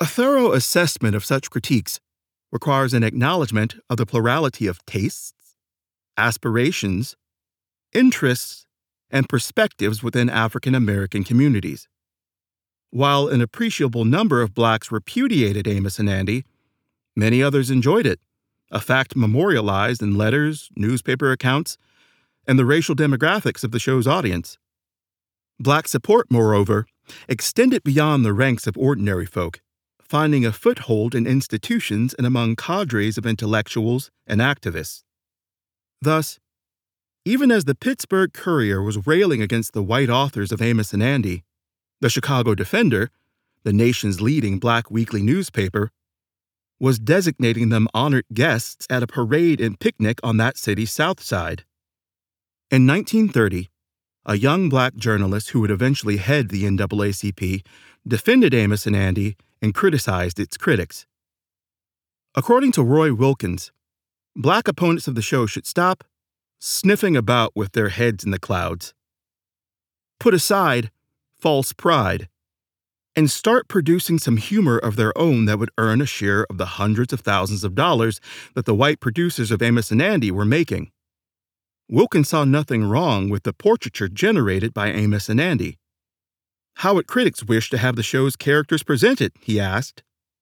A thorough assessment of such critiques requires an acknowledgement of the plurality of tastes, aspirations, interests, and perspectives within African American communities. While an appreciable number of blacks repudiated Amos and Andy, many others enjoyed it, a fact memorialized in letters, newspaper accounts, and the racial demographics of the show's audience. Black support, moreover, extended beyond the ranks of ordinary folk, finding a foothold in institutions and among cadres of intellectuals and activists. Thus, even as the Pittsburgh Courier was railing against the white authors of Amos and Andy, the Chicago Defender, the nation's leading black weekly newspaper, was designating them honored guests at a parade and picnic on that city's south side. In 1930, a young black journalist who would eventually head the NAACP defended Amos and Andy and criticized its critics. According to Roy Wilkins, black opponents of the show should stop sniffing about with their heads in the clouds, put aside false pride, and start producing some humor of their own that would earn a share of the hundreds of thousands of dollars that the white producers of Amos and Andy were making. Wilkins saw nothing wrong with the portraiture generated by Amos and Andy. How would critics wish to have the show's characters presented, he asked.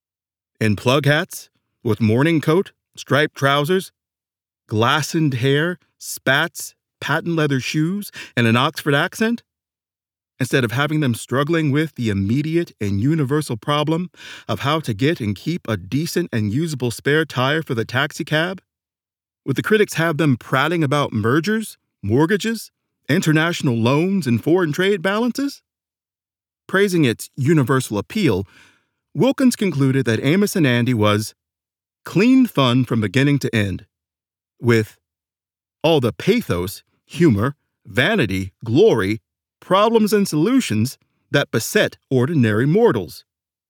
In plug hats, with morning coat, striped trousers, glassoned hair, spats, patent leather shoes, and an Oxford accent? Instead of having them struggling with the immediate and universal problem of how to get and keep a decent and usable spare tire for the taxicab? Would the critics have them prating about mergers, mortgages, international loans, and foreign trade balances? Praising its universal appeal, Wilkins concluded that Amos and Andy was clean fun from beginning to end, with all the pathos, humor, vanity, glory, problems, and solutions that beset ordinary mortals.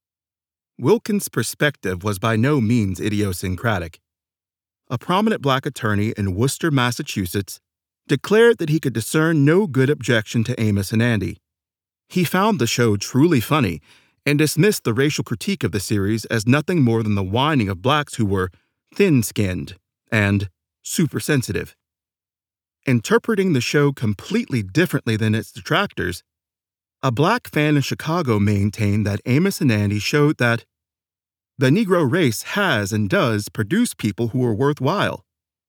Wilkins' perspective was by no means idiosyncratic. A prominent black attorney in Worcester, Massachusetts, declared that he could discern no good objection to Amos and Andy. He found the show truly funny and dismissed the racial critique of the series as nothing more than the whining of blacks who were thin-skinned and supersensitive. Interpreting the show completely differently than its detractors, a black fan in Chicago maintained that Amos and Andy showed that the Negro race has and does produce people who are worthwhile.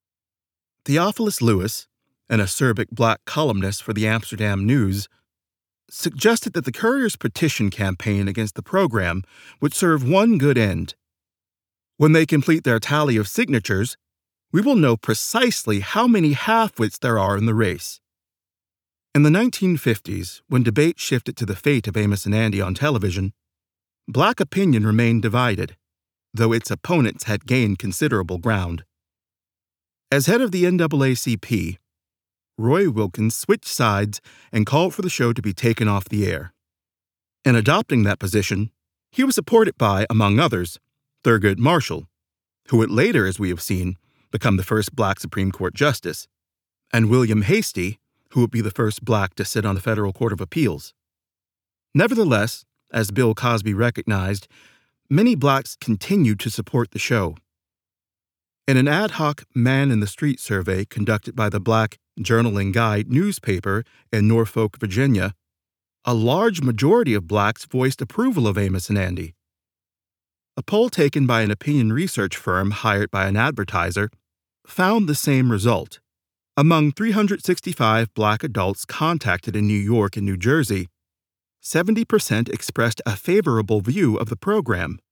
Theophilus Lewis, an acerbic black columnist for the Amsterdam News, suggested that the Courier's petition campaign against the program would serve one good end. When they complete their tally of signatures, we will know precisely how many half-wits there are in the race. In the 1950s, when debate shifted to the fate of Amos and Andy on television, black opinion remained divided, though its opponents had gained considerable ground. As head of the NAACP, Roy Wilkins switched sides and called for the show to be taken off the air. In adopting that position, he was supported by, among others, Thurgood Marshall, who would later, as we have seen, become the first black Supreme Court justice, and William Hastie, who would be the first black to sit on the Federal Court of Appeals. Nevertheless, as Bill Cosby recognized, many blacks continued to support the show. In an ad hoc man-in-the-street survey conducted by the Black Journal and Guide newspaper in Norfolk, Virginia, a large majority of blacks voiced approval of Amos and Andy. A poll taken by an opinion research firm hired by an advertiser found the same result. Among 365 black adults contacted in New York and New Jersey, 70% expressed a favorable view of the program.